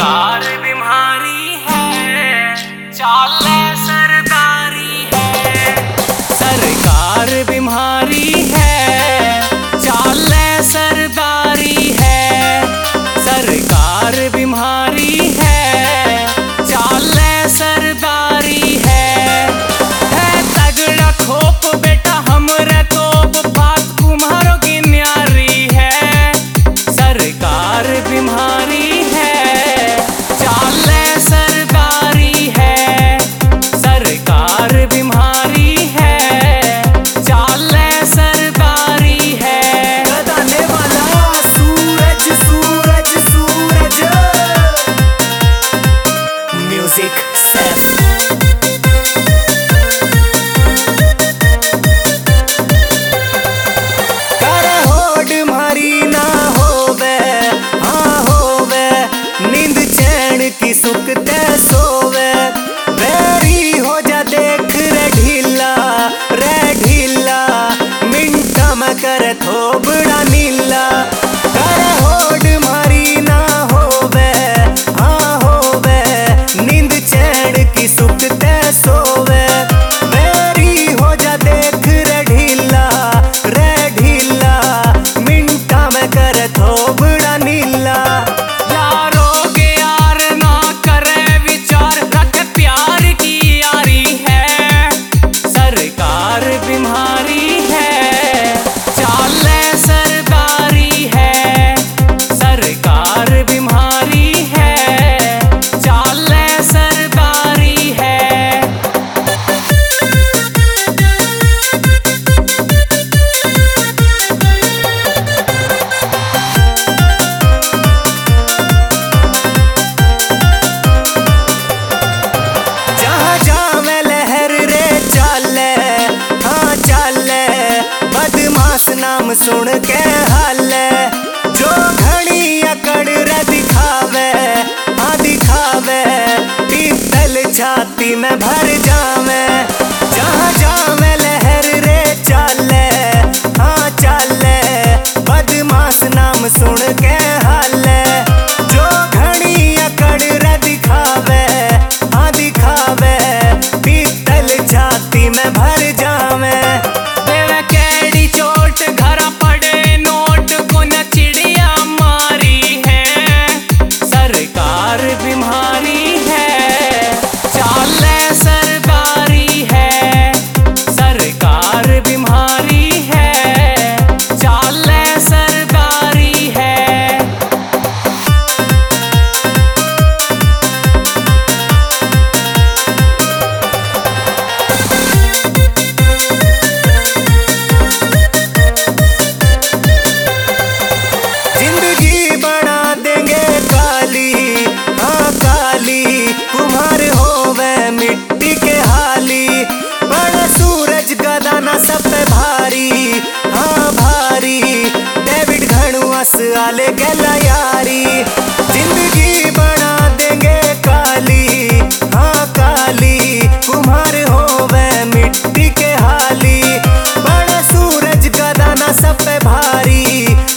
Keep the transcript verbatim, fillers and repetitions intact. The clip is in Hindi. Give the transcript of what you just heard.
सरकार बीमारी है, चाले सरदारी है। सरकार बीमारी है, चाले सरदारी है। सरकार बीमारी है, चाले सरदारी है। है तगड़ा खोप बेटा हमरे तोप, बात कुम्हारों की न्यारी है। सरकार बीमारी है, चाले सरदारी है। सरकार बीमारी है, चाले सरदारी है। लगाने वाला सूरज सूरज सूरज म्यूजिक सैफ। कर होड़ मारी ना होवे, हाँ होवे, नींद चैन की सुकते सोवे। वेरी हो जा देख रे ढीला रे ढीला, मिंटा में कर थोबड़ा नीला। कर होड़ मारी ना होवे, हाँ होवे, नींद चैन की सुकते सोवे। वेरी हो जा देख रे ढीला रे ढीला, मिंटा में कर थोबड़ा नीला। यारों के यार ना करे विचार, रख प्यार की यारी है। सरकार बीमारी है, चाले सरदारी है। सरकार बीमारी है, चाले सरदारी है। जहाँ जावे लहर रे चाले, हाँ चाले, बदमाश नाम सुन के हाले। जो घड़ी अकड़ रे दिखावे, हाँ दिखावे, पीतल छाती में भर जावे। जहाँ जावे लहर रे चाले, हाँ चाले, बदमाश नाम सुन के हाले। जो घड़ी अकड़ रे दिखावे, हाँ दिखावे, पीतल छाती में भर जावे। देवे केड़ी चोट घरा पड़े नोट को न चिड़िया मारी है। सरकार बीमारी है, चाले सरदारी है। सरकार बीमारी है, चाले सरदारी है। जिंदगी बना देंगे काली, हाँ काली, कुम्हार होवे मिट्टी के हाली। बड़ा सूरज गदाना सब पे भारी, हाँ भारी, डेविड घणुआस आले गला यारी। जिंदगी बना देंगे काली, हाँ काली, कुम्हार होवे मिट्टी के हाली। बड़ा सूरज गदाना सब पे भारी,